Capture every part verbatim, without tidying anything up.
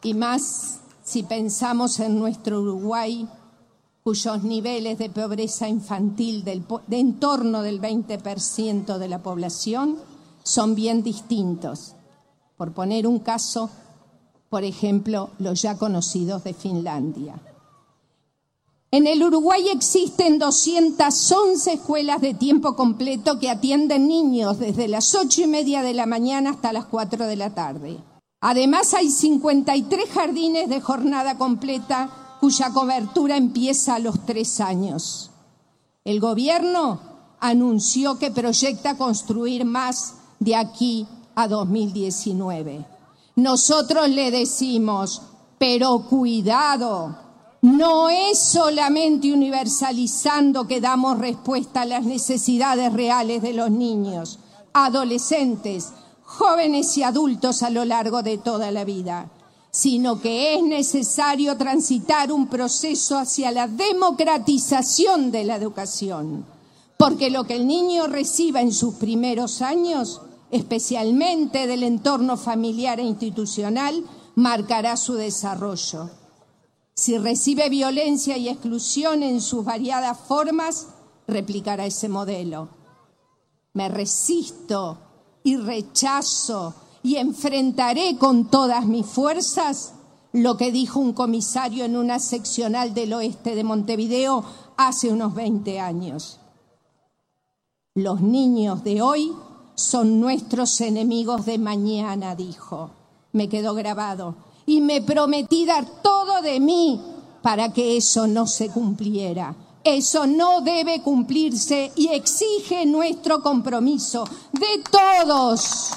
y más si pensamos en nuestro Uruguay, cuyos niveles de pobreza infantil del, de en torno del veinte por ciento de la población son bien distintos. Por poner un caso, por ejemplo, los ya conocidos de Finlandia. En el Uruguay existen doscientas once escuelas de tiempo completo que atienden niños desde las ocho y media de la mañana hasta las cuatro de la tarde. Además, hay cincuenta y tres jardines de jornada completa cuya cobertura empieza a los tres años. El gobierno anunció que proyecta construir más de aquí a dos mil diecinueve. Nosotros le decimos, pero cuidado, no es solamente universalizando que damos respuesta a las necesidades reales de los niños, adolescentes, jóvenes y adultos a lo largo de toda la vida, sino que es necesario transitar un proceso hacia la democratización de la educación, porque lo que el niño reciba en sus primeros años, especialmente del entorno familiar e institucional, marcará su desarrollo. Si recibe violencia y exclusión en sus variadas formas, replicará ese modelo. Me resisto y rechazo y enfrentaré con todas mis fuerzas lo que dijo un comisario en una seccional del oeste de Montevideo hace unos veinte años. Los niños de hoy son nuestros enemigos de mañana, dijo. Me quedó grabado. Y me prometí dar todo de mí para que eso no se cumpliera. Eso no debe cumplirse y exige nuestro compromiso de todos.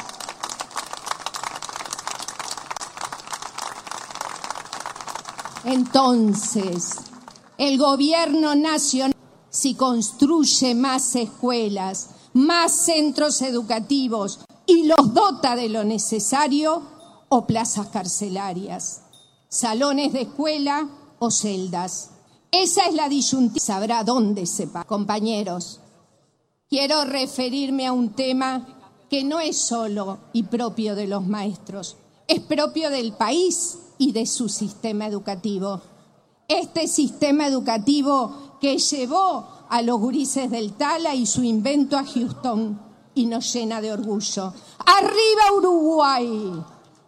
Entonces, el gobierno nacional, si construye más escuelas, más centros educativos y los dota de lo necesario, o plazas carcelarias, salones de escuela o celdas. Esa es la disyuntiva. Sabrá dónde se paga. Compañeros, quiero referirme a un tema que no es solo y propio de los maestros, es propio del país y de su sistema educativo. Este sistema educativo que llevó a los gurises del Tala y su invento a Houston y nos llena de orgullo. ¡Arriba Uruguay!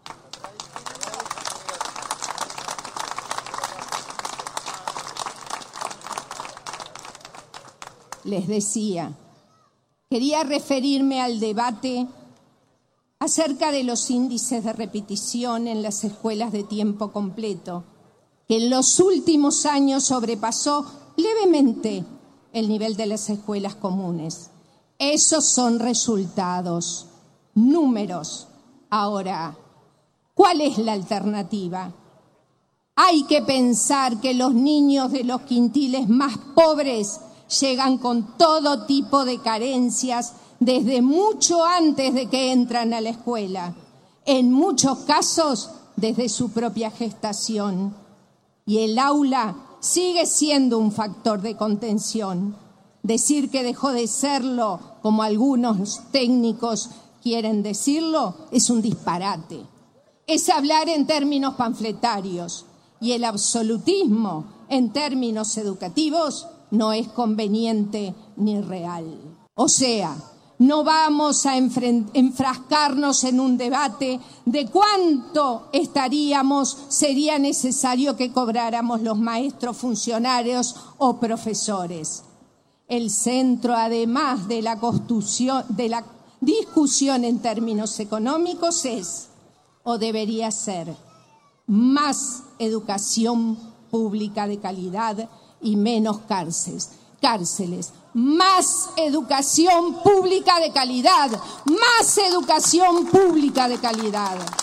Les decía, quería referirme al debate acerca de los índices de repetición en las escuelas de tiempo completo, que en los últimos años sobrepasó levemente el nivel de las escuelas comunes. Esos son resultados, números. Ahora, ¿cuál es la alternativa? Hay que pensar que los niños de los quintiles más pobres llegan con todo tipo de carencias desde mucho antes de que entran a la escuela, en muchos casos desde su propia gestación. Y el aula sigue siendo un factor de contención. Decir que dejó de serlo, como algunos técnicos quieren decirlo, es un disparate. Es hablar en términos panfletarios, y el absolutismo en términos educativos no es conveniente ni real. O sea, no vamos a enfrascarnos en un debate de cuánto estaríamos, sería necesario que cobráramos los maestros, funcionarios o profesores. El centro, además de la construcción, de la discusión en términos económicos, es, o debería ser, más educación pública de calidad y menos cárceles. Cárceles. Más educación pública de calidad. Más educación pública de calidad.